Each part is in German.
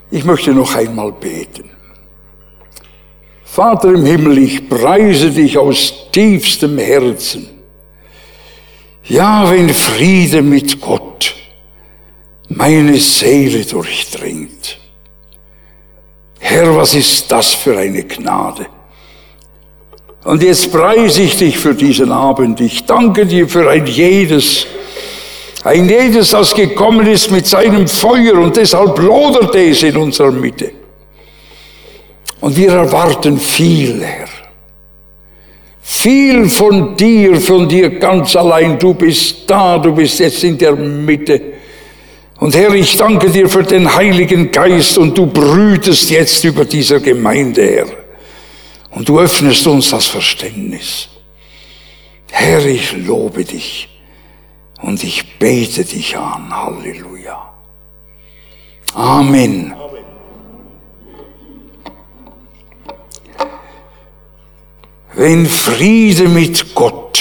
Ich möchte noch einmal beten. Vater im Himmel, ich preise dich aus tiefstem Herzen. Ja, wenn Friede mit Gott meine Seele durchdringt. Herr, was ist das für eine Gnade? Und jetzt preise ich dich für diesen Abend. Ich danke dir für ein jedes, das gekommen ist mit seinem Feuer, und deshalb lodert es in unserer Mitte. Und wir erwarten viel, Herr. Viel von dir ganz allein. Du bist da, du bist jetzt in der Mitte. Und Herr, ich danke dir für den Heiligen Geist, und du brütest jetzt über dieser Gemeinde, Herr. Und du öffnest uns das Verständnis. Herr, ich lobe dich und ich bete dich an. Halleluja. Amen. Wenn Friede mit Gott.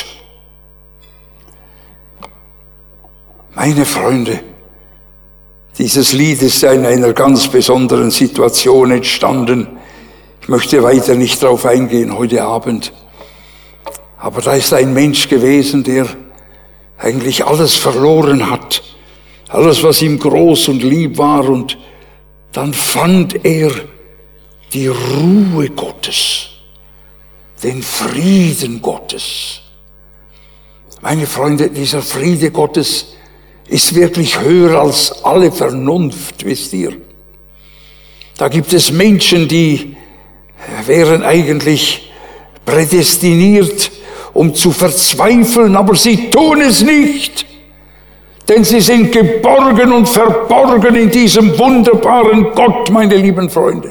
Meine Freunde, dieses Lied ist in einer ganz besonderen Situation entstanden. Ich möchte weiter nicht darauf eingehen heute Abend. Aber da ist ein Mensch gewesen, der eigentlich alles verloren hat. Alles, was ihm groß und lieb war. Und dann fand er die Ruhe Gottes. Den Frieden Gottes. Meine Freunde, dieser Friede Gottes ist wirklich höher als alle Vernunft, wisst ihr. Da gibt es Menschen, die wären eigentlich prädestiniert, um zu verzweifeln, aber sie tun es nicht. Denn sie sind geborgen und verborgen in diesem wunderbaren Gott, meine lieben Freunde.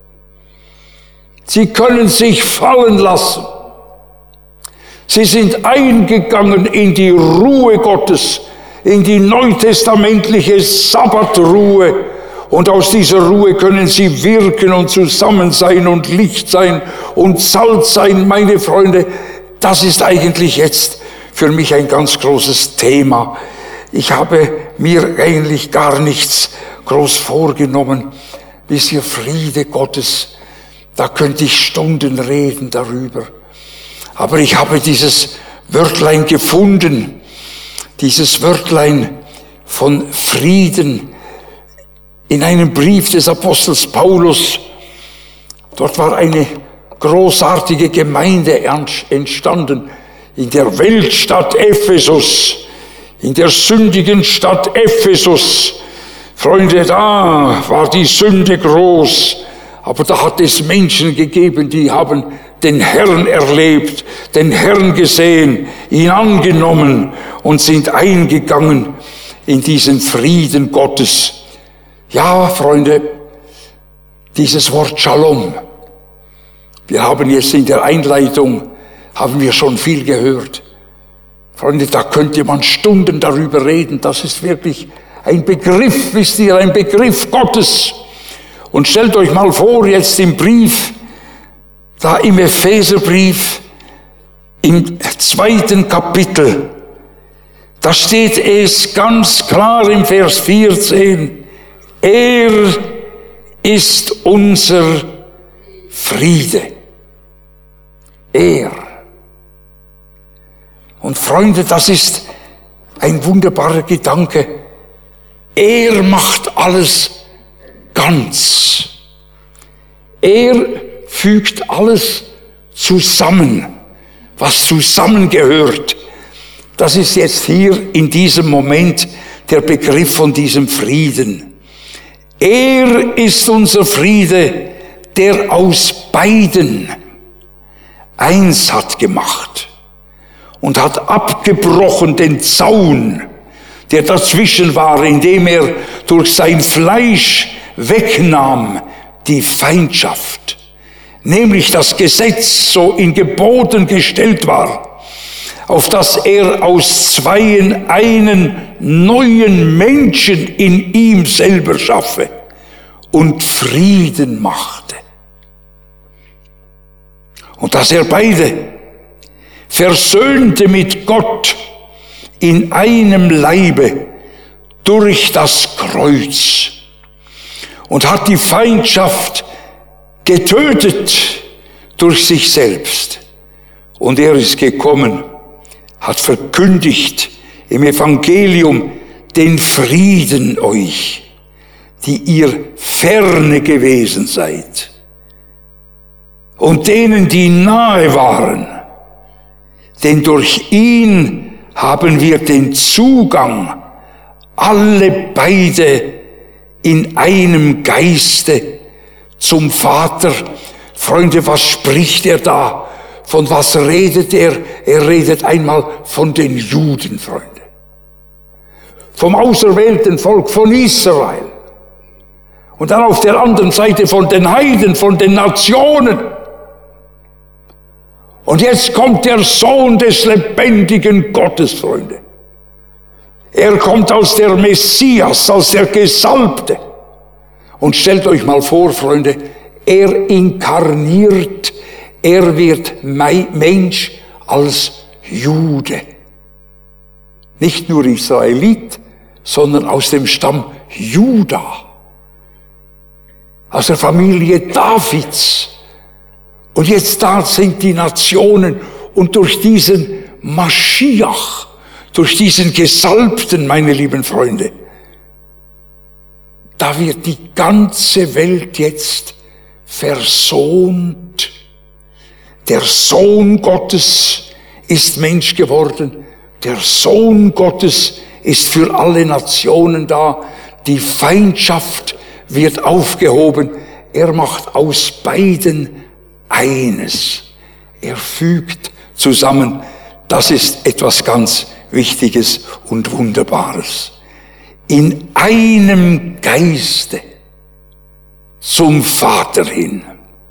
Sie können sich fallen lassen. Sie sind eingegangen in die Ruhe Gottes, in die neutestamentliche Sabbatruhe. Und aus dieser Ruhe können sie wirken und zusammen sein und Licht sein und Salz sein, meine Freunde. Das ist eigentlich jetzt für mich ein ganz großes Thema. Ich habe mir eigentlich gar nichts groß vorgenommen. Wisst ihr, Friede Gottes, da könnte ich Stunden reden darüber. Aber ich habe dieses Wörtlein gefunden, dieses Wörtlein von Frieden in einem Brief des Apostels Paulus. Dort war eine großartige Gemeinde entstanden in der Weltstadt Ephesus, in der sündigen Stadt Ephesus. Freunde, da war die Sünde groß, aber da hat es Menschen gegeben, die haben den Herrn erlebt, den Herrn gesehen, ihn angenommen und sind eingegangen in diesen Frieden Gottes. Ja, Freunde, dieses Wort Shalom. Wir haben jetzt in der Einleitung, haben wir schon viel gehört. Freunde, da könnte man Stunden darüber reden. Das ist wirklich ein Begriff, wisst ihr, ein Begriff Gottes. Und stellt euch mal vor, jetzt im Brief, da im Epheserbrief, im 2. Kapitel, da steht es ganz klar im Vers 14, er ist unser Friede. Er. Und Freunde, das ist ein wunderbarer Gedanke. Er macht alles ganz. Er fügt alles zusammen, was zusammengehört. Das ist jetzt hier in diesem Moment der Begriff von diesem Frieden. Er ist unser Friede, der aus beiden eins hat gemacht und hat abgebrochen den Zaun, der dazwischen war, indem er durch sein Fleisch wegnahm die Feindschaft, nämlich das Gesetz so in Geboten gestellt war, auf dass er aus zweien einen neuen Menschen in ihm selber schaffe und Frieden machte. Und dass er beide versöhnte mit Gott in einem Leibe durch das Kreuz und hat die Feindschaft getötet durch sich selbst. Und er ist gekommen, hat verkündigt im Evangelium den Frieden euch, die ihr ferne gewesen seid, und denen, die nahe waren. Denn durch ihn haben wir den Zugang, alle beide in einem Geiste zum Vater. Freunde, was spricht er da? Von was redet er? Er redet einmal von den Juden, Freunde. Vom auserwählten Volk, von Israel. Und dann auf der anderen Seite von den Heiden, von den Nationen. Und jetzt kommt der Sohn des lebendigen Gottes, Freunde. Er kommt als der Messias, als der Gesalbte. Und stellt euch mal vor, Freunde, er inkarniert, er wird Mensch als Jude. Nicht nur Israelit, sondern aus dem Stamm Juda. Aus der Familie Davids. Und jetzt da sind die Nationen, und durch diesen Maschiach, durch diesen Gesalbten, meine lieben Freunde, da wird die ganze Welt jetzt versöhnt. Der Sohn Gottes ist Mensch geworden. Der Sohn Gottes ist für alle Nationen da. Die Feindschaft wird aufgehoben. Er macht aus beiden eines. Er fügt zusammen. Das ist etwas ganz Wichtiges und Wunderbares. In einem Geiste zum Vater hin.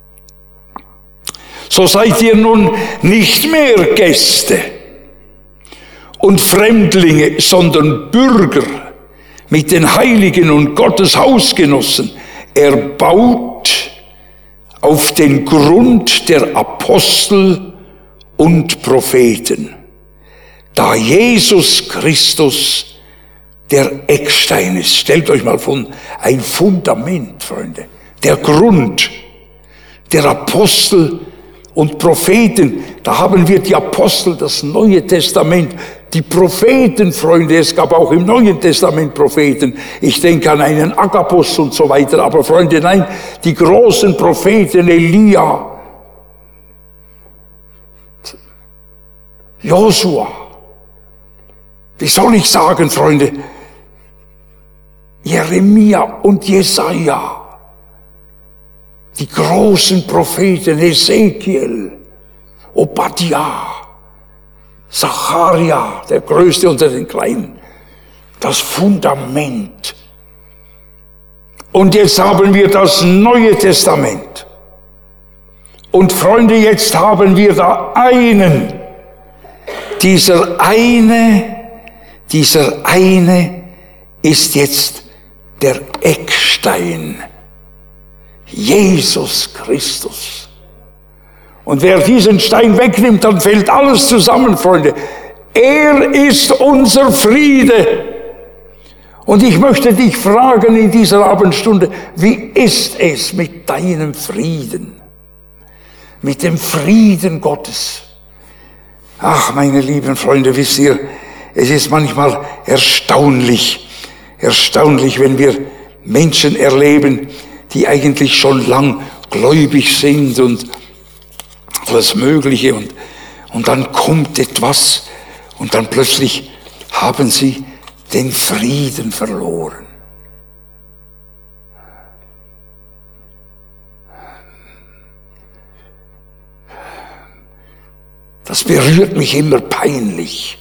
So seid ihr nun nicht mehr Gäste und Fremdlinge, sondern Bürger mit den Heiligen und Gottes Hausgenossen. Er baut auf den Grund der Apostel und Propheten, da Jesus Christus der Eckstein ist. Stellt euch mal vor, ein Fundament, Freunde, der Grund der Apostel und Propheten. Da haben wir die Apostel, das Neue Testament, die Propheten, Freunde. Es gab auch im Neuen Testament Propheten. Ich denke an einen Agabus und so weiter. Aber Freunde, nein, die großen Propheten, Elia, Josua. Wie soll ich sagen, Freunde? Jeremia und Jesaja. Die großen Propheten, Ezekiel, Obadja, Zacharia, der Größte unter den Kleinen. Das Fundament. Und jetzt haben wir das Neue Testament. Und Freunde, jetzt haben wir da einen. Dieser eine ist jetzt der Eckstein. Jesus Christus. Und wer diesen Stein wegnimmt, dann fällt alles zusammen, Freunde. Er ist unser Friede. Und ich möchte dich fragen in dieser Abendstunde, wie ist es mit deinem Frieden? Mit dem Frieden Gottes? Ach, meine lieben Freunde, wisst ihr, es ist manchmal erstaunlich, wenn wir Menschen erleben, die eigentlich schon lang gläubig sind und alles Mögliche, und dann kommt etwas und dann plötzlich haben sie den Frieden verloren. Das berührt mich immer peinlich.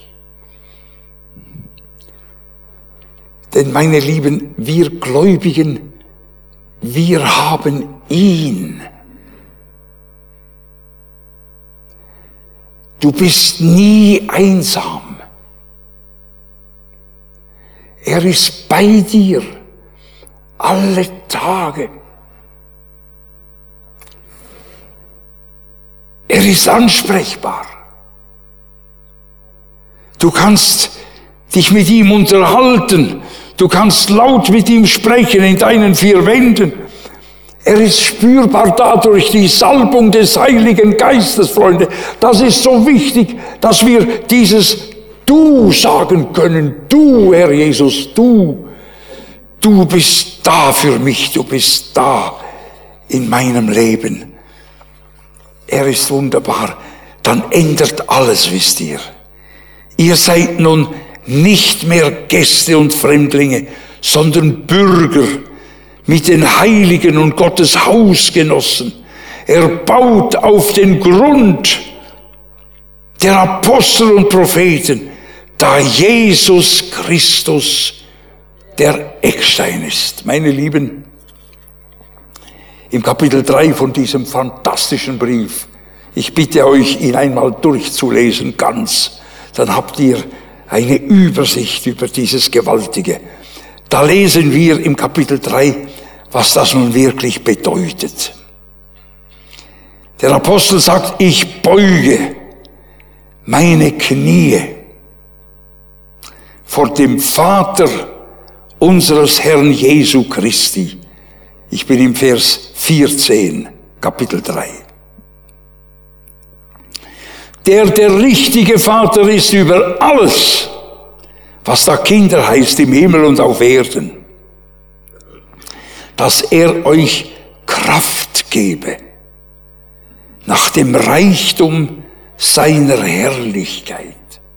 Denn meine Lieben, wir Gläubigen, wir haben ihn. Du bist nie einsam. Er ist bei dir alle Tage. Er ist ansprechbar. Du kannst dich mit ihm unterhalten. Du kannst laut mit ihm sprechen in deinen vier Wänden. Er ist spürbar dadurch die Salbung des Heiligen Geistes, Freunde. Das ist so wichtig, dass wir dieses Du sagen können. Du, Herr Jesus, du bist da für mich, du bist da in meinem Leben. Er ist wunderbar. Dann ändert alles, wisst ihr. Ihr seid nun nicht mehr Gäste und Fremdlinge, sondern Bürger mit den Heiligen und Gottes Hausgenossen. Er baut auf den Grund der Apostel und Propheten, da Jesus Christus der Eckstein ist. Meine Lieben, im Kapitel 3 von diesem fantastischen Brief, ich bitte euch, ihn einmal durchzulesen, ganz, dann habt ihr eine Übersicht über dieses Gewaltige. Da lesen wir im Kapitel 3, was das nun wirklich bedeutet. Der Apostel sagt, ich beuge meine Knie vor dem Vater unseres Herrn Jesu Christi. Ich bin im Vers 14, Kapitel 3. Der richtige Vater ist über alles, was da Kinder heißt im Himmel und auf Erden, dass er euch Kraft gebe, nach dem Reichtum seiner Herrlichkeit.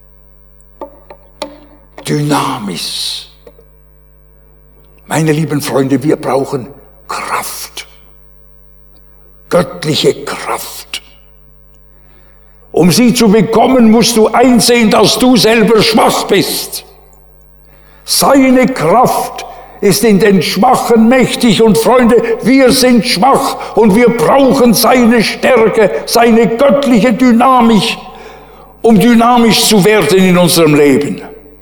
Dynamis. Meine lieben Freunde, wir brauchen Kraft. Göttliche Kraft. Um sie zu bekommen, musst du einsehen, dass du selber schwach bist. Seine Kraft ist in den Schwachen mächtig. Und Freunde, wir sind schwach und wir brauchen seine Stärke, seine göttliche Dynamik, um dynamisch zu werden in unserem Leben.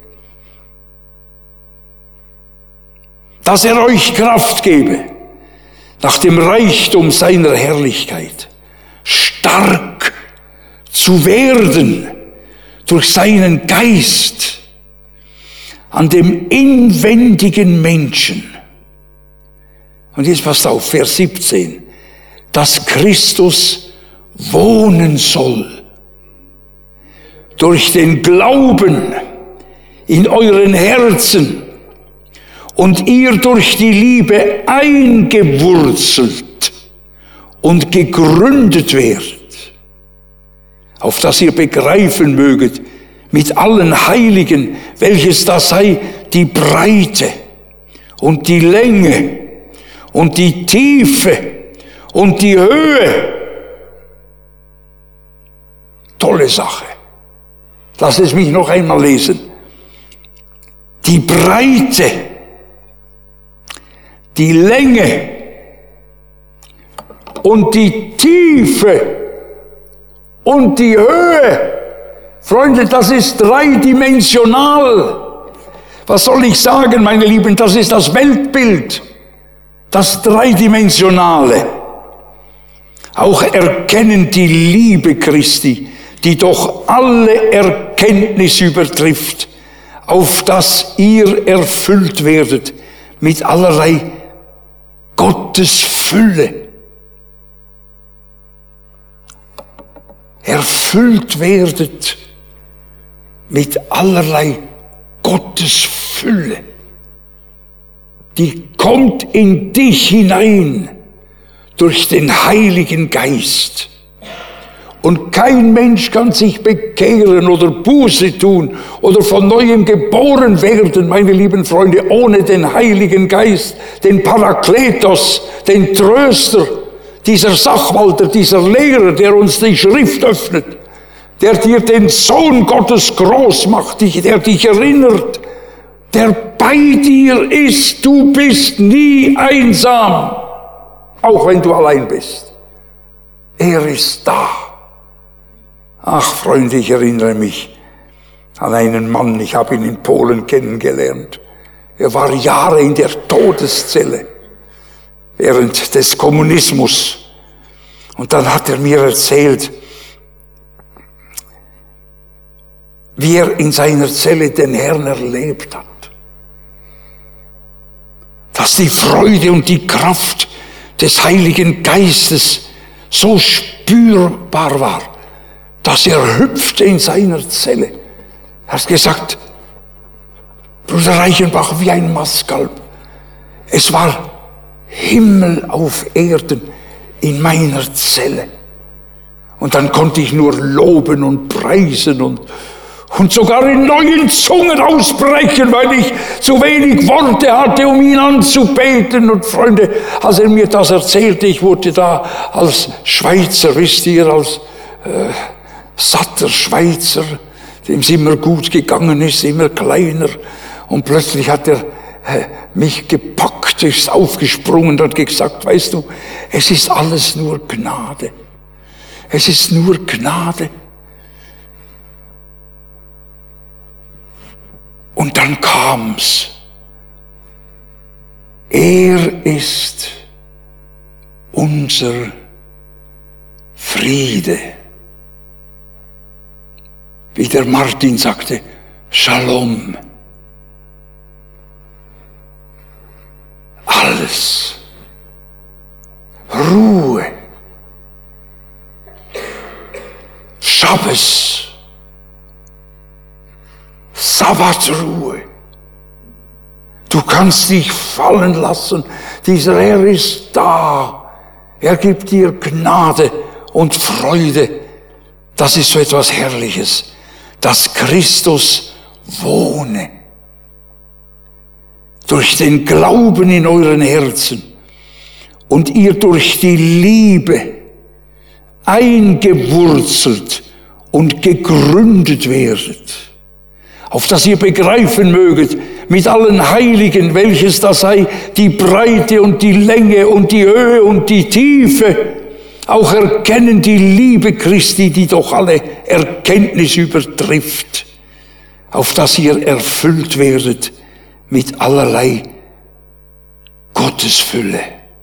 Dass er euch Kraft gebe, nach dem Reichtum seiner Herrlichkeit, stark zu werden durch seinen Geist an dem inwendigen Menschen. Und jetzt passt auf, Vers 17, dass Christus wohnen soll durch den Glauben in euren Herzen und ihr durch die Liebe eingewurzelt und gegründet werdet, auf dass ihr begreifen möget mit allen Heiligen, welches da sei, die Breite und die Länge und die Tiefe und die Höhe. Tolle Sache. Lass es mich noch einmal lesen. Die Breite, die Länge und die Tiefe und die Höhe. Freunde, das ist dreidimensional. Was soll ich sagen, meine Lieben? Das ist das Weltbild, das Dreidimensionale. Auch erkennen die Liebe Christi, die doch alle Erkenntnis übertrifft, auf dass ihr erfüllt werdet mit allerlei Gottes Fülle. Erfüllt werdet mit allerlei Gottes Fülle. Die kommt in dich hinein durch den Heiligen Geist. Und kein Mensch kann sich bekehren oder Buße tun oder von Neuem geboren werden, meine lieben Freunde, ohne den Heiligen Geist, den Parakletos, den Tröster, dieser Sachwalter, dieser Lehrer, der uns die Schrift öffnet, der dir den Sohn Gottes groß macht, der dich erinnert, der bei dir ist. Du bist nie einsam, auch wenn du allein bist. Er ist da. Ach, Freunde, ich erinnere mich an einen Mann, ich habe ihn in Polen kennengelernt. Er war Jahre in der Todeszelle während des Kommunismus. Und dann hat er mir erzählt, wie er in seiner Zelle den Herrn erlebt hat. dass die Freude und die Kraft des Heiligen Geistes so spürbar war, dass er hüpfte in seiner Zelle. Er hat gesagt, Bruder Reichenbach, wie ein Mastkalb. Es war Himmel auf Erden in meiner Zelle. Und dann konnte ich nur loben und preisen und sogar in neuen Zungen ausbrechen, weil ich zu wenig Worte hatte, um ihn anzubeten. Und Freunde, als er mir das erzählte, ich wurde da als Schweizer, wisst ihr, als satter Schweizer, dem es immer gut gegangen ist, immer kleiner. Und plötzlich hat er mich gepackt, ist aufgesprungen und hat gesagt, weißt du, es ist alles nur Gnade. Es ist nur Gnade. Und dann kam's. Er ist unser Friede. Wie der Martin sagte, Shalom. Alles. Ruhe. Schabbes. Sabbatruhe. Du kannst dich fallen lassen. Dieser Herr ist da. Er gibt dir Gnade und Freude. Das ist so etwas Herrliches, dass Christus wohne. Durch den Glauben in euren Herzen und ihr durch die Liebe eingewurzelt und gegründet werdet, auf dass ihr begreifen möget mit allen Heiligen, welches da sei, die Breite und die Länge und die Höhe und die Tiefe, auch erkennen die Liebe Christi, die doch alle Erkenntnis übertrifft, auf dass ihr erfüllt werdet mit allerlei Gottesfülle.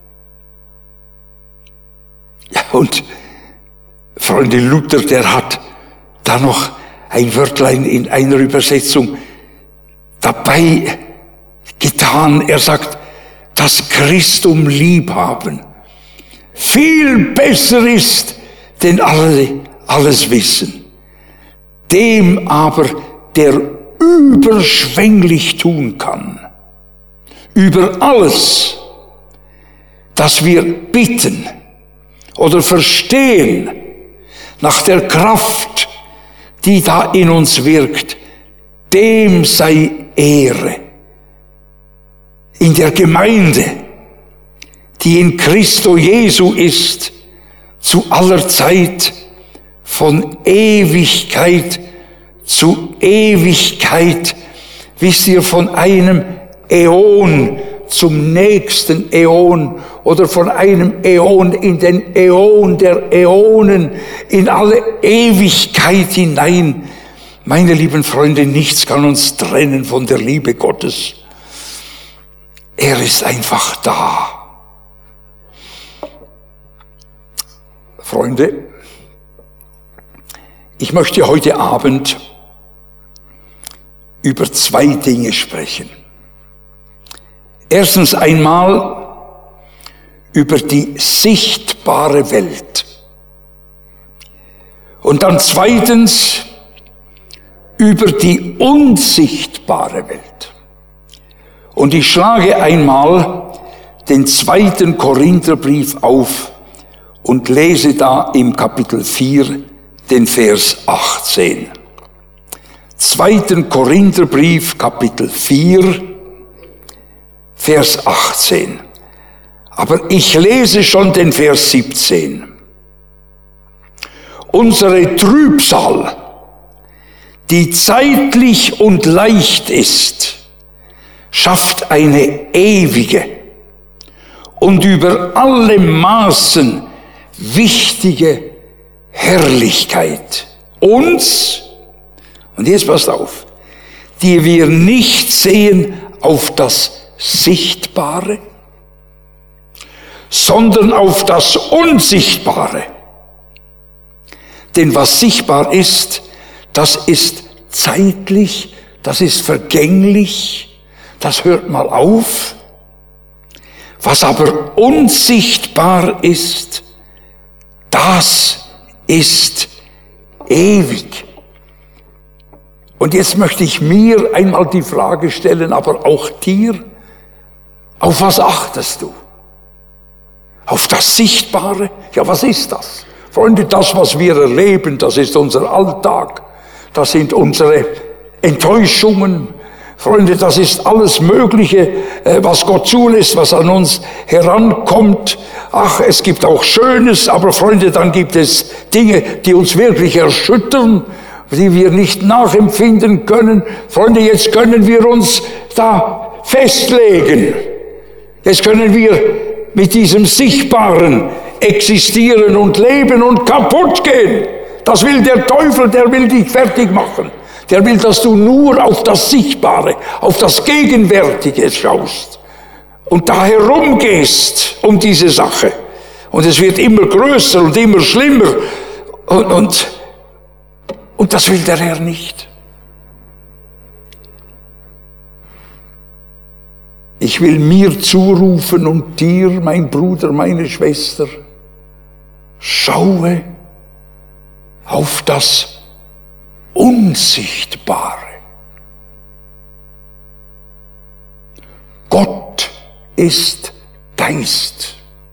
Ja, und Freunde, Luther, der hat da noch ein Wörtlein in einer Übersetzung dabei getan. Er sagt, das Christum liebhaben viel besser ist, denn alle alles wissen. Dem aber, der überschwänglich tun kann, über alles, das wir bitten oder verstehen, nach der Kraft, die da in uns wirkt, dem sei Ehre in der Gemeinde, die in Christo Jesu ist, zu aller Zeit, von Ewigkeit zu Ewigkeit, wisst ihr, von einem Äon zum nächsten Äon oder von einem Äon in den Äon der Äonen, in alle Ewigkeit hinein. Meine lieben Freunde, nichts kann uns trennen von der Liebe Gottes. Er ist einfach da. Freunde, ich möchte heute Abend über zwei Dinge sprechen. Erstens einmal über die sichtbare Welt. Und dann zweitens über die unsichtbare Welt. Und ich schlage einmal den 2. Korintherbrief auf und lese da im Kapitel 4 den Vers 18. 2. Korintherbrief, Kapitel 4, Vers 18. Aber ich lese schon den Vers 17. Unsere Trübsal, die zeitlich und leicht ist, schafft eine ewige und über alle Maßen wichtige Herrlichkeit uns, und jetzt passt auf, die wir nicht sehen auf das Sichtbare, sondern auf das Unsichtbare. Denn was sichtbar ist, das ist zeitlich, das ist vergänglich, das hört mal auf. Was aber unsichtbar ist, das ist ewig. Und jetzt möchte ich mir einmal die Frage stellen, aber auch dir, auf was achtest du? Auf das Sichtbare? Ja, was ist das? Freunde, das, was wir erleben, das ist unser Alltag. Das sind unsere Enttäuschungen. Freunde, das ist alles Mögliche, was Gott zulässt, was an uns herankommt. Ach, es gibt auch Schönes, aber Freunde, dann gibt es Dinge, die uns wirklich erschüttern, die wir nicht nachempfinden können. Freunde, jetzt können wir uns da festlegen. Jetzt können wir mit diesem Sichtbaren existieren und leben und kaputt gehen. Das will der Teufel, der will dich fertig machen. Der will, dass du nur auf das Sichtbare, auf das Gegenwärtige schaust und da herumgehst um diese Sache. Und es wird immer größer und immer schlimmer. Und das will der Herr nicht. Ich will mir zurufen und dir, mein Bruder, meine Schwester, schaue auf das Unsichtbare. Gott ist Geist.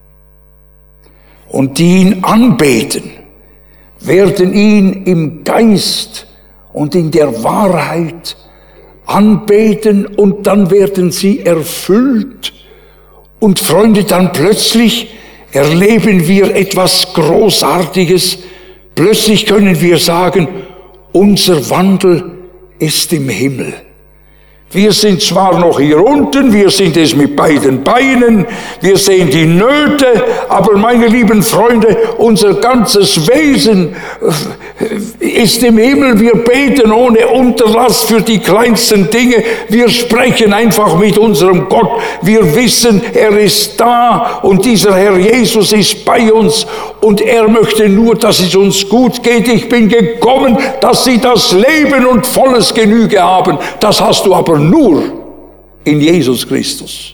Und die ihn anbeten, werden ihn im Geist und in der Wahrheit anbeten, und dann werden sie erfüllt. Und Freunde, dann plötzlich erleben wir etwas Großartiges. Plötzlich können wir sagen, unser Wandel ist im Himmel. Wir sind zwar noch hier unten, wir sind es mit beiden Beinen, wir sehen die Nöte, aber meine lieben Freunde, unser ganzes Wesen ist im Himmel. Wir beten ohne Unterlass für die kleinsten Dinge. Wir sprechen einfach mit unserem Gott. Wir wissen, er ist da und dieser Herr Jesus ist bei uns und er möchte nur, dass es uns gut geht. Ich bin gekommen, dass sie das Leben und volles Genüge haben. Das hast du aber nur in Jesus Christus.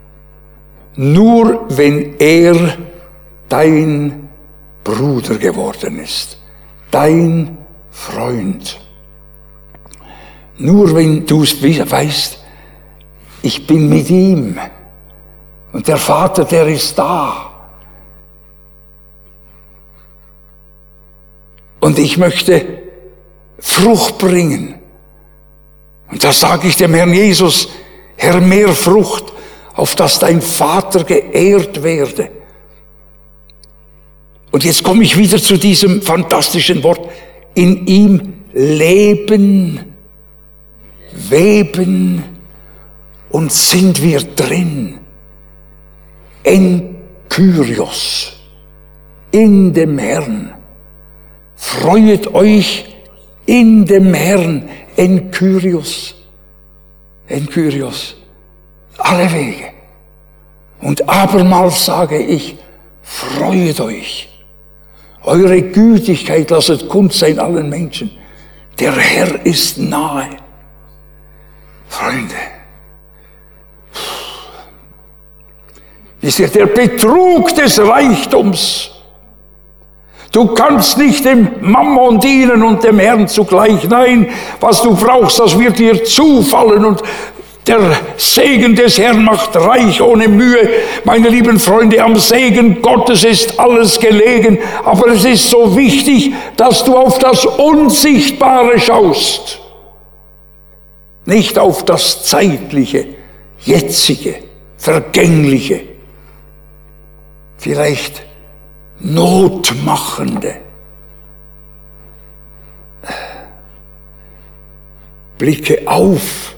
Nur wenn er dein Bruder geworden ist, dein Freund. Nur wenn du es weißt, ich bin mit ihm und der Vater, der ist da. Und ich möchte Frucht bringen. Und da sage ich dem Herrn Jesus, Herr, mehr Frucht, auf dass dein Vater geehrt werde. Und jetzt komme ich wieder zu diesem fantastischen Wort. In ihm leben, weben und sind wir drin. En Kyrios, in dem Herrn. Freuet euch in dem Herrn, en Kyrios, alle Wege. Und abermals sage ich, freuet euch. Eure Gütigkeit lasset kund sein allen Menschen. Der Herr ist nahe. Freunde, wisst ihr, der Betrug des Reichtums. Du kannst nicht dem Mammon dienen und dem Herrn zugleich. Nein, was du brauchst, das wird dir zufallen. Und der Segen des Herrn macht reich ohne Mühe. Meine lieben Freunde, am Segen Gottes ist alles gelegen. Aber es ist so wichtig, dass du auf das Unsichtbare schaust. Nicht auf das Zeitliche, Jetzige, Vergängliche. Vielleicht Notmachende. Blicke auf.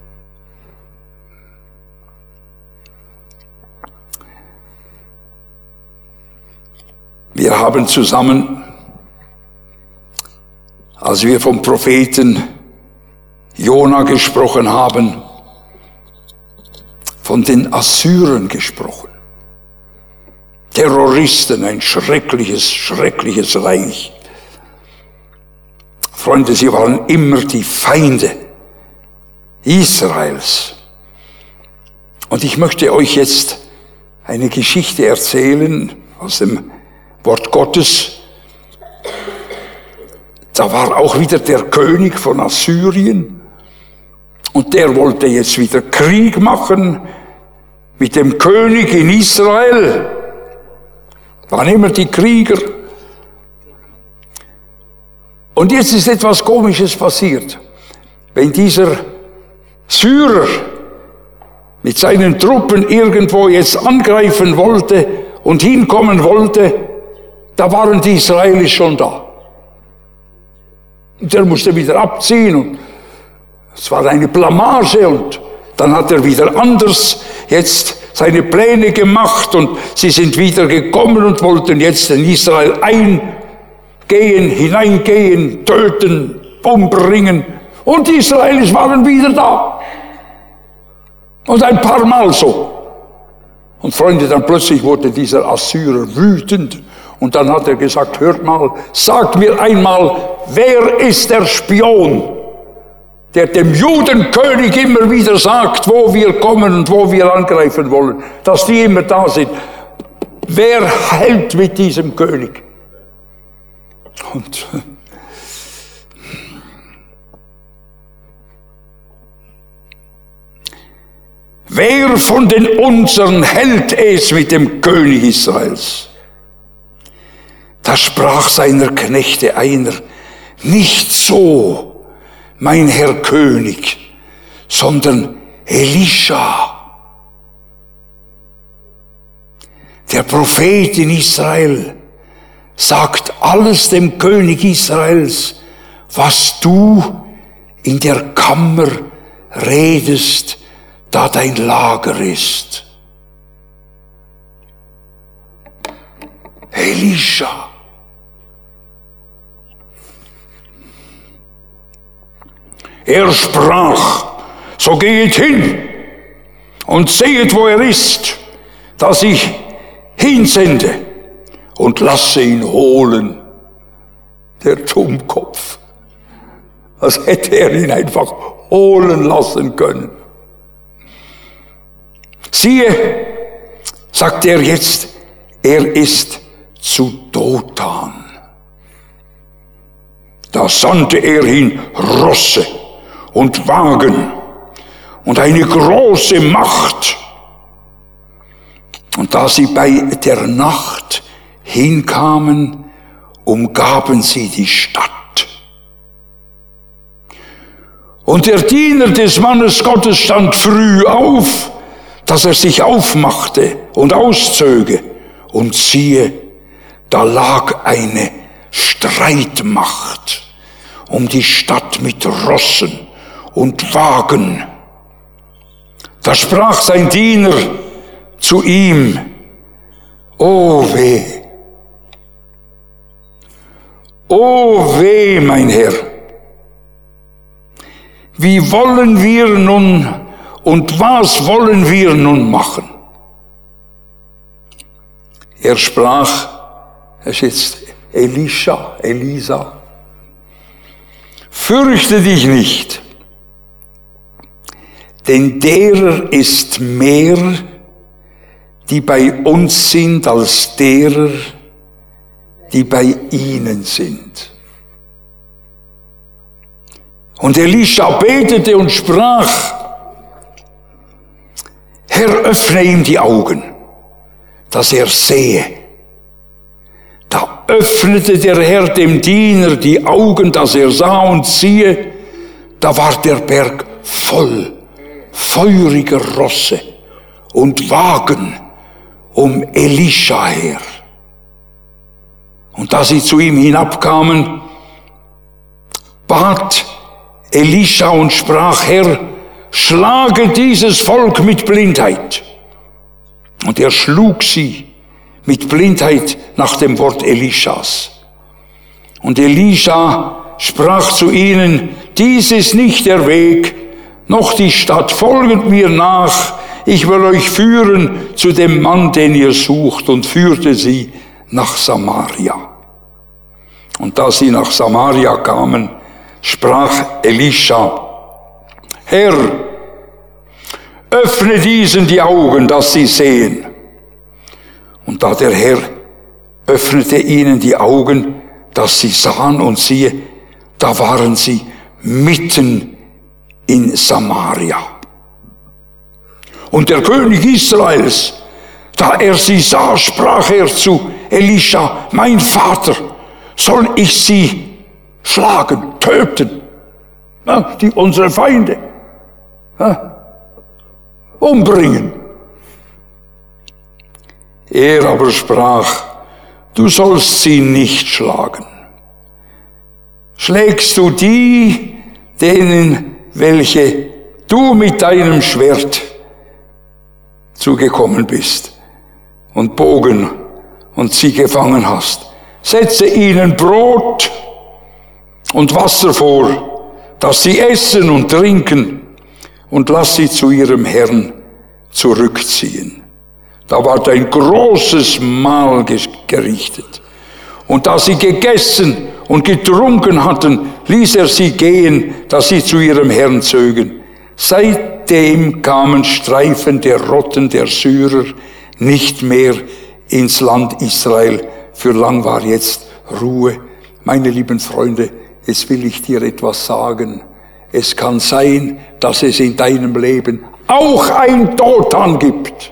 Wir haben zusammen, als wir vom Propheten Jona gesprochen haben, von den Assyrern gesprochen. Terroristen, ein schreckliches Reich. Freunde, sie waren immer die Feinde Israels. Und ich möchte euch jetzt eine Geschichte erzählen aus dem Wort Gottes. Da war auch wieder der König von Assyrien und der wollte jetzt wieder Krieg machen mit dem König in Israel. Waren immer die Krieger. Und jetzt ist etwas Komisches passiert. Wenn dieser Syrer mit seinen Truppen irgendwo jetzt angreifen wollte und hinkommen wollte, da waren die Israelis schon da. Und der musste wieder abziehen und es war eine Blamage und dann hat er wieder anders jetzt seine Pläne gemacht und sie sind wieder gekommen und wollten jetzt in Israel hineingehen, töten, umbringen und die Israelis waren wieder da. Und ein paar Mal so. Und Freunde, dann plötzlich wurde dieser Assyrer wütend und dann hat er gesagt, hört mal, sagt mir einmal, wer ist der Spion, der dem Judenkönig immer wieder sagt, wo wir kommen und wo wir angreifen wollen, dass die immer da sind. Wer hält mit diesem König? Und wer von den unseren hält es mit dem König Israels? Da sprach seiner Knechte einer, nicht so, mein Herr König, sondern Elisha, der Prophet in Israel, sagt alles dem König Israels, was du in der Kammer redest, da dein Lager ist. Elisha. Er sprach, so gehet hin und sehet, wo er ist, dass ich hinsende und lasse ihn holen. Der Dummkopf. Als hätte er ihn einfach holen lassen können. Siehe, sagt er jetzt, er ist zu Dothan. Da sandte er hin Rosse und Wagen und eine große Macht. Und da sie bei der Nacht hinkamen, umgaben sie die Stadt. Und der Diener des Mannes Gottes stand früh auf, dass er sich aufmachte und auszöge. Und siehe, da lag eine Streitmacht um die Stadt mit Rossen und Wagen. Da sprach sein Diener zu ihm, o weh, mein Herr, wie wollen wir nun und was wollen wir nun machen? Er sprach, es ist Elisa, fürchte dich nicht, denn derer ist mehr, die bei uns sind, als derer, die bei ihnen sind. Und Elisha betete und sprach, Herr, öffne ihm die Augen, dass er sehe. Da öffnete der Herr dem Diener die Augen, dass er sah, und siehe, da war der Berg voll feuriger Rosse und Wagen um Elisha her. Und da sie zu ihm hinabkamen, bat Elisha und sprach, Herr, schlage dieses Volk mit Blindheit. Und er schlug sie mit Blindheit nach dem Wort Elishas. Und Elisha sprach zu ihnen, dies ist nicht der Weg, noch die Stadt, folget mir nach, ich will euch führen zu dem Mann, den ihr sucht, und führte sie nach Samaria. Und da sie nach Samaria kamen, sprach Elisha, Herr, öffne diesen die Augen, dass sie sehen. da der Herr öffnete ihnen die Augen, dass sie sahen, und siehe, da waren sie mitten in Samaria. Und der König Israels, da er sie sah, sprach er zu Elisha: Mein Vater, soll ich sie schlagen, töten? Ja, unsere Feinde. Ja, umbringen. Er aber sprach: Du sollst sie nicht schlagen. Schlägst du die, denen, welche du mit deinem Schwert zugekommen bist und Bogen und sie gefangen hast, setze ihnen Brot und Wasser vor, dass sie essen und trinken, und lass sie zu ihrem Herrn zurückziehen. Da ward ein großes Mahl gerichtet. Und da sie gegessen und getrunken hatten, ließ er sie gehen, dass sie zu ihrem Herrn zögen. Seitdem kamen streifende Rotten der Syrer nicht mehr ins Land Israel. Für lang war jetzt Ruhe. Meine lieben Freunde, jetzt will ich dir etwas sagen. Es kann sein, dass es in deinem Leben auch ein Dothan gibt.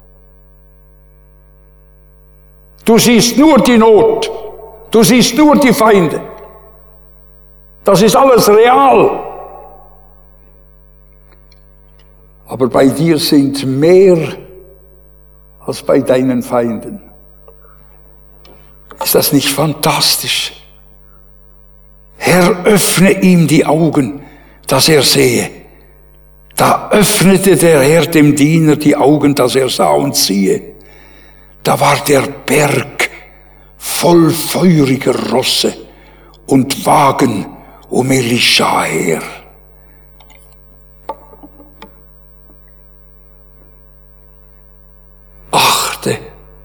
Du siehst nur die Not. Du siehst nur die Feinde. Das ist alles real. Aber bei dir sind mehr als bei deinen Feinden. Ist das nicht fantastisch? Herr, öffne ihm die Augen, dass er sehe. Da öffnete der Herr dem Diener die Augen, dass er sah, und siehe, da war der Berg voll feuriger Rosse und Wagen um Elisha her. Achte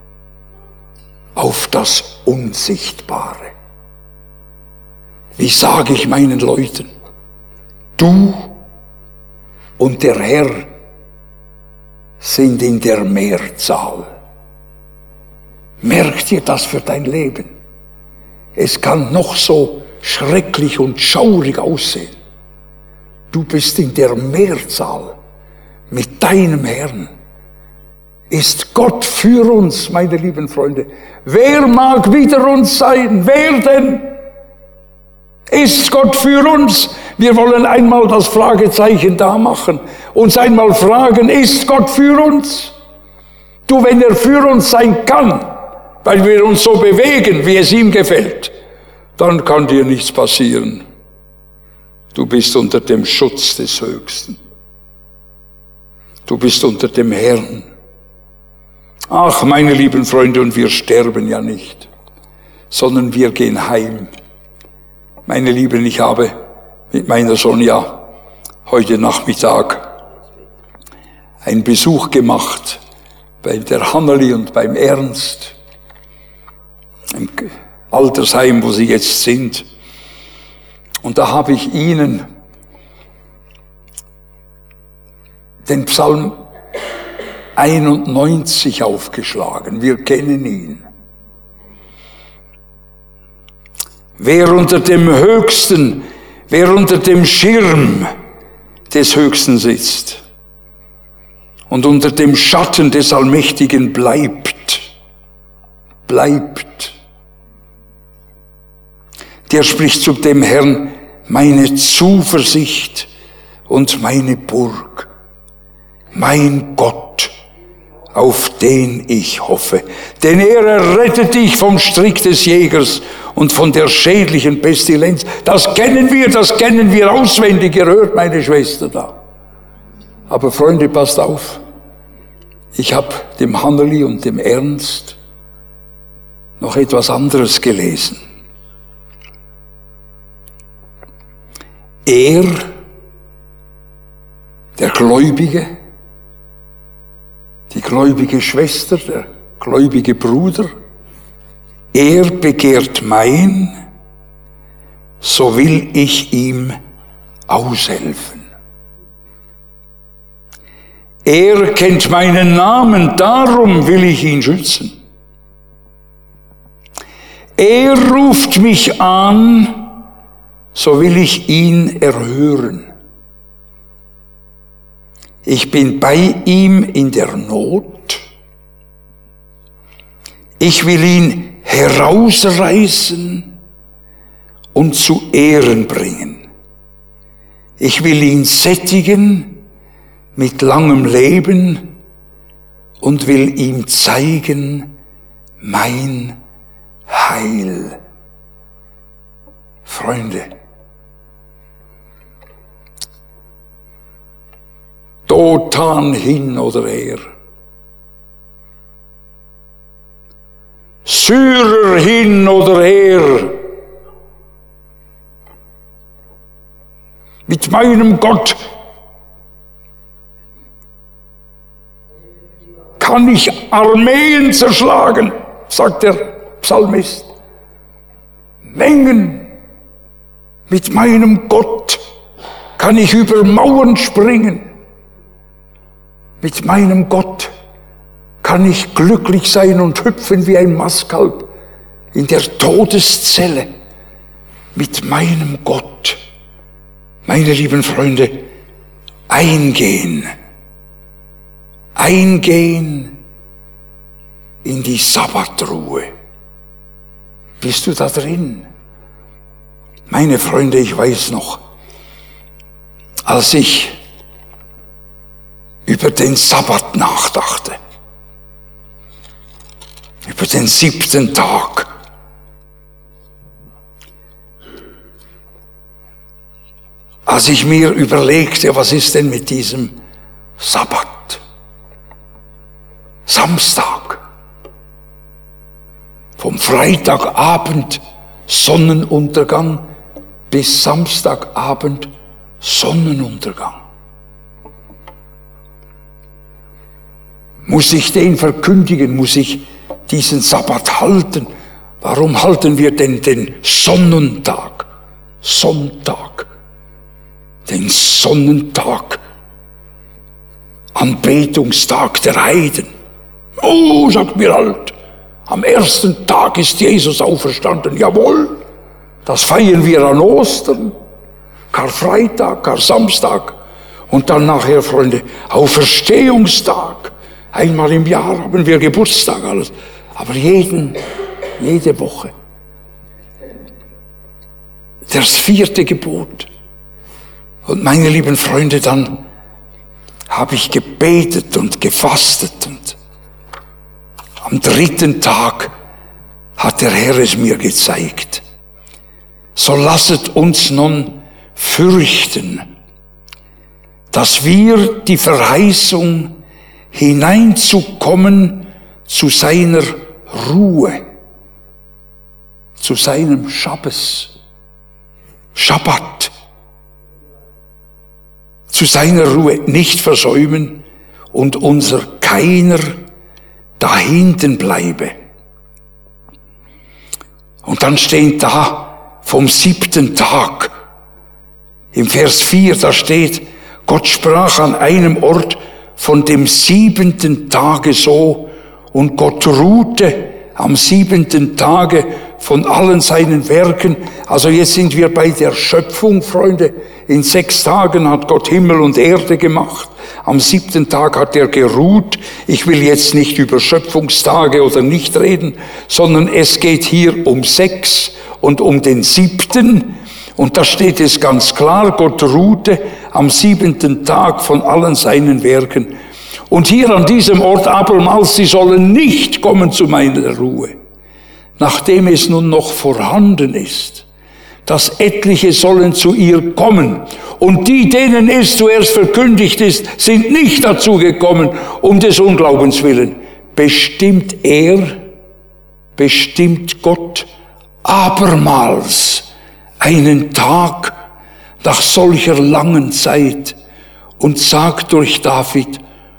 auf das Unsichtbare. Wie sage ich meinen Leuten? Du und der Herr sind in der Mehrzahl. Merk dir das für dein Leben. Es kann noch so schrecklich und schaurig aussehen. Du bist in der Mehrzahl mit deinem Herrn. Ist Gott für uns, meine lieben Freunde? Wer mag wider uns sein? Wer denn? Ist Gott für uns? Wir wollen einmal das Fragezeichen da machen, uns einmal fragen, ist Gott für uns? Du, wenn er für uns sein kann, weil wir uns so bewegen, wie es ihm gefällt, dann kann dir nichts passieren. Du bist unter dem Schutz des Höchsten. Du bist unter dem Herrn. Ach, meine lieben Freunde, und wir sterben ja nicht, sondern wir gehen heim. Meine Lieben, ich habe mit meiner Sonja heute Nachmittag einen Besuch gemacht bei der Hanneli und beim Ernst, im Altersheim, wo sie jetzt sind. Und da habe ich ihnen den Psalm 91 aufgeschlagen. Wir kennen ihn. Wer unter dem Höchsten, wer unter dem Schirm des Höchsten sitzt und unter dem Schatten des Allmächtigen bleibt, der spricht zu dem Herrn: meine Zuversicht und meine Burg, mein Gott, auf den ich hoffe. Denn er errettet dich vom Strick des Jägers und von der schädlichen Pestilenz. Das kennen wir auswendig, ihr hört meine Schwester da. Aber Freunde, passt auf. Ich habe dem Hanneli und dem Ernst noch etwas anderes gelesen. Er, der Gläubige, die gläubige Schwester, der gläubige Bruder, er begehrt mein, so will ich ihm aushelfen. Er kennt meinen Namen, darum will ich ihn schützen. Er ruft mich an, so will ich ihn erhören. Ich bin bei ihm in der Not. Ich will ihn herausreißen und zu Ehren bringen. Ich will ihn sättigen mit langem Leben und will ihm zeigen mein Heil. Freunde, Dothan hin oder her, Syrer hin oder her, mit meinem Gott kann ich Armeen zerschlagen, sagt der Psalmist. Mengen, mit meinem Gott kann ich über Mauern springen. Mit meinem Gott kann ich glücklich sein und hüpfen wie ein Mastkalb in der Todeszelle. Mit meinem Gott, meine lieben Freunde, eingehen in die Sabbatruhe. Bist du da drin? Meine Freunde, ich weiß noch, als ich über den Sabbat nachdachte, über den 7. Tag, als ich mir überlegte, was ist denn mit diesem Sabbat? Samstag, vom Freitagabend Sonnenuntergang bis Samstagabend Sonnenuntergang. Muss ich den verkündigen? Muss ich diesen Sabbat halten? Warum halten wir denn den Sonnentag? Sonntag. Den Sonnentag. Anbetungstag der Heiden. Oh, sagt mir halt, am 1. Tag ist Jesus auferstanden. Jawohl, das feiern wir an Ostern, Karfreitag, Karsamstag und dann nachher, Freunde, Auferstehungstag. Einmal im Jahr haben wir Geburtstag, alles. Aber jede Woche. Das 4. Gebot. Und meine lieben Freunde, dann habe ich gebetet und gefastet und am 3. Tag hat der Herr es mir gezeigt. So lasset uns nun fürchten, dass wir die Verheißung hineinzukommen zu seiner Ruhe, zu seinem Schabbat, zu seiner Ruhe nicht versäumen und unser keiner da hinten bleibe. Und dann steht da vom 7. Tag, im Vers 4, da steht, Gott sprach an einem Ort von dem 7. Tage so, und Gott ruhte am 7. Tage von allen seinen Werken. Also jetzt sind wir bei der Schöpfung, Freunde. In 6 Tagen hat Gott Himmel und Erde gemacht. Am 7. Tag hat er geruht. Ich will jetzt nicht über Schöpfungstage oder nicht reden, sondern es geht hier um 6 und um den 7. Und da steht es ganz klar, Gott ruhte am 7. Tag von allen seinen Werken. Und hier an diesem Ort abermals, sie sollen nicht kommen zu meiner Ruhe, nachdem es nun noch vorhanden ist, dass etliche sollen zu ihr kommen. Und die, denen es zuerst verkündigt ist, sind nicht dazu gekommen, um des Unglaubens willen. Bestimmt Gott abermals einen Tag nach solcher langen Zeit und sagt durch David,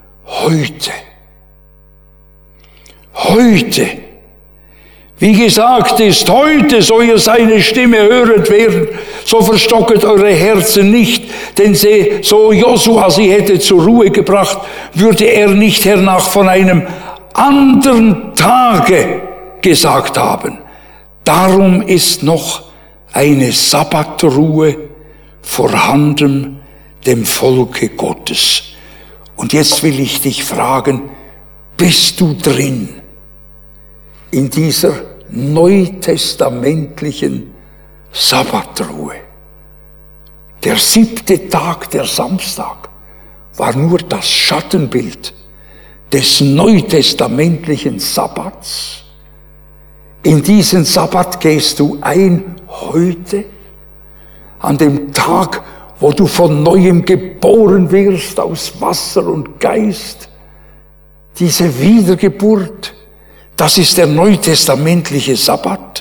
heute, wie gesagt ist, heute, so ihr seine Stimme höret werden, so verstocket eure Herzen nicht, denn so Josua sie hätte zur Ruhe gebracht, würde er nicht hernach von einem anderen Tage gesagt haben. Darum ist noch eine Sabbatruhe vorhanden dem Volke Gottes. Und jetzt will ich dich fragen, bist du drin in dieser neutestamentlichen Sabbatruhe? Der 7. Tag, der Samstag, war nur das Schattenbild des neutestamentlichen Sabbats. In diesen Sabbat gehst du ein heute, an dem Tag, wo du von Neuem geboren wirst aus Wasser und Geist. Diese Wiedergeburt, das ist der neutestamentliche Sabbat.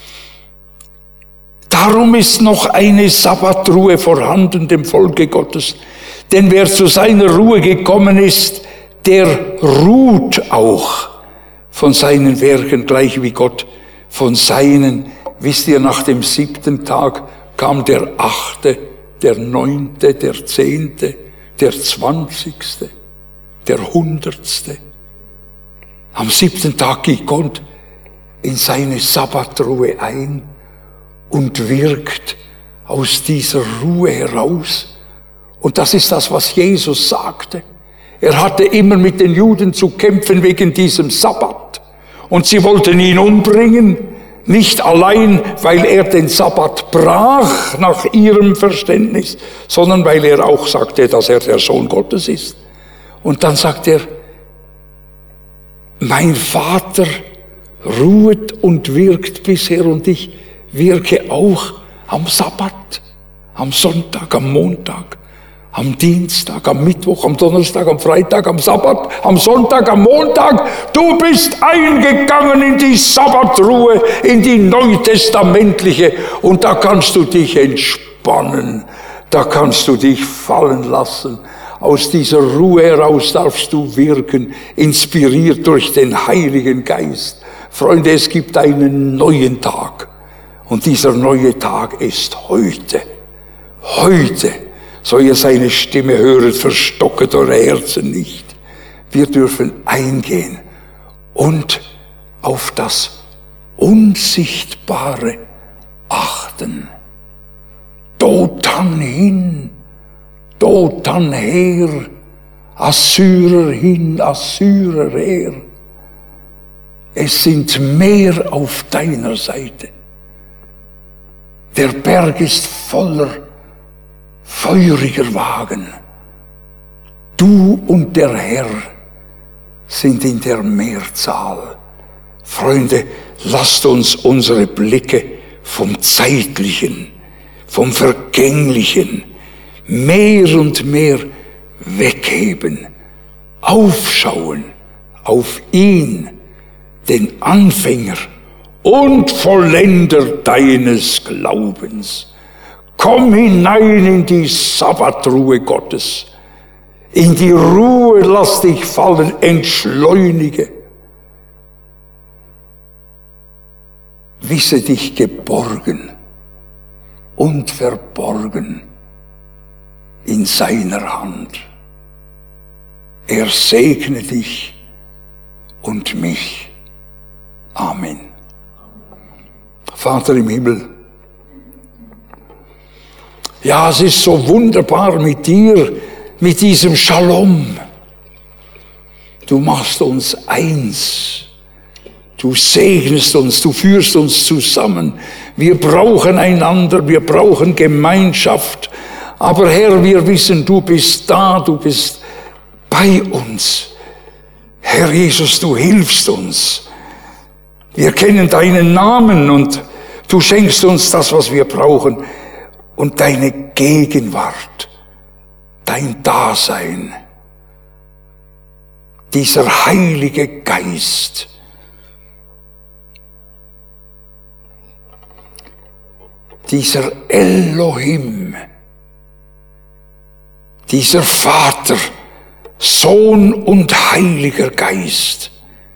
Darum ist noch eine Sabbatruhe vorhanden dem Volke Gottes. Denn wer zu seiner Ruhe gekommen ist, der ruht auch von seinen Werken, gleich wie Gott von seinen. Wisst ihr, nach dem 7. Tag kam der 8., der 9., der 10., der 20., der 100. Am 7. Tag geht Gott in seine Sabbatruhe ein und wirkt aus dieser Ruhe heraus. Und das ist das, was Jesus sagte. Er hatte immer mit den Juden zu kämpfen wegen diesem Sabbat. Und sie wollten ihn umbringen, nicht allein, weil er den Sabbat brach nach ihrem Verständnis, sondern weil er auch sagte, dass er der Sohn Gottes ist. Und dann sagt er, mein Vater ruht und wirkt bisher und ich wirke auch am Sabbat, am Sonntag, am Montag, am Dienstag, am Mittwoch, am Donnerstag, am Freitag, am Sabbat, am Sonntag, am Montag. Du bist eingegangen in die Sabbatruhe, in die neutestamentliche. Und da kannst du dich entspannen. Da kannst du dich fallen lassen. Aus dieser Ruhe heraus darfst du wirken, inspiriert durch den Heiligen Geist. Freunde, es gibt einen neuen Tag. Und dieser neue Tag ist heute. Heute. So ihr seine Stimme höret, verstocket eure Herzen nicht. Wir dürfen eingehen und auf das Unsichtbare achten. Dotan hin, Dotan her, Assyrer hin, Assyrer her. Es sind mehr auf deiner Seite. Der Berg ist voller feuriger Wagen. Du und der Herr sind in der Mehrzahl. Freunde, lasst uns unsere Blicke vom Zeitlichen, vom Vergänglichen mehr und mehr wegheben, aufschauen auf ihn, den Anfänger und Vollender deines Glaubens. Komm hinein in die Sabbatruhe Gottes. In die Ruhe lass dich fallen, entschleunige. Wisse dich geborgen und verborgen in seiner Hand. Er segne dich und mich. Amen. Vater im Himmel, ja, es ist so wunderbar mit dir, mit diesem Shalom. Du machst uns eins. Du segnest uns, du führst uns zusammen. Wir brauchen einander, wir brauchen Gemeinschaft. Aber Herr, wir wissen, du bist da, du bist bei uns. Herr Jesus, du hilfst uns. Wir kennen deinen Namen und du schenkst uns das, was wir brauchen. Und deine Gegenwart, dein Dasein, dieser Heilige Geist, dieser Elohim, dieser Vater, Sohn und Heiliger Geist,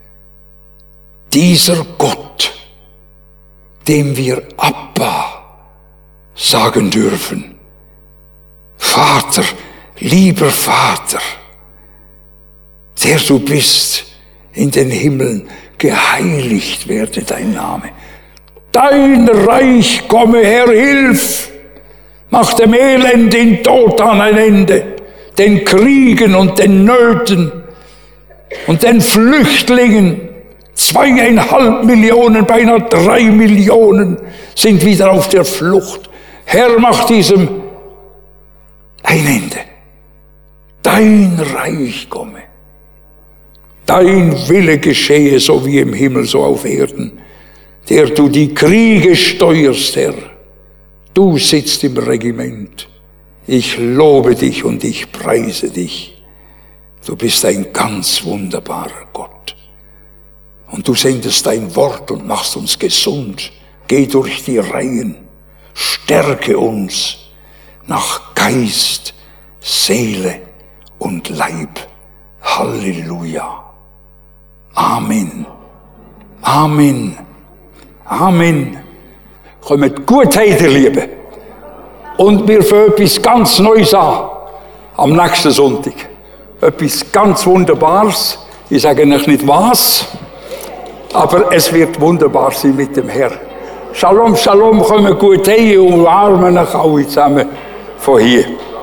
dieser Gott, dem wir Abba sagen dürfen. Vater, lieber Vater, der du bist in den Himmeln, geheiligt werde dein Name. Dein Reich komme, Herr, hilf! Mach dem Elend in Tod an ein Ende, den Kriegen und den Nöten und den Flüchtlingen. 2,5 Millionen, beinahe 3 Millionen sind wieder auf der Flucht. Herr, mach diesem ein Ende. Dein Reich komme. Dein Wille geschehe, so wie im Himmel, so auf Erden, der du die Kriege steuerst, Herr. Du sitzt im Regiment. Ich lobe dich und ich preise dich. Du bist ein ganz wunderbarer Gott. Und du sendest dein Wort und machst uns gesund. Geh durch die Reihen. Stärke uns nach Geist, Seele und Leib. Halleluja. Amen. Amen. Amen. Kommt gut heim, Liebe. Und wir fangen etwas ganz Neues an. Am nächsten Sonntag. Etwas ganz Wunderbares. Ich sage euch nicht was, aber es wird wunderbar sein mit dem Herrn. Shalom, Shalom, kommt gut heim und umarmen euch alle zusammen von hier.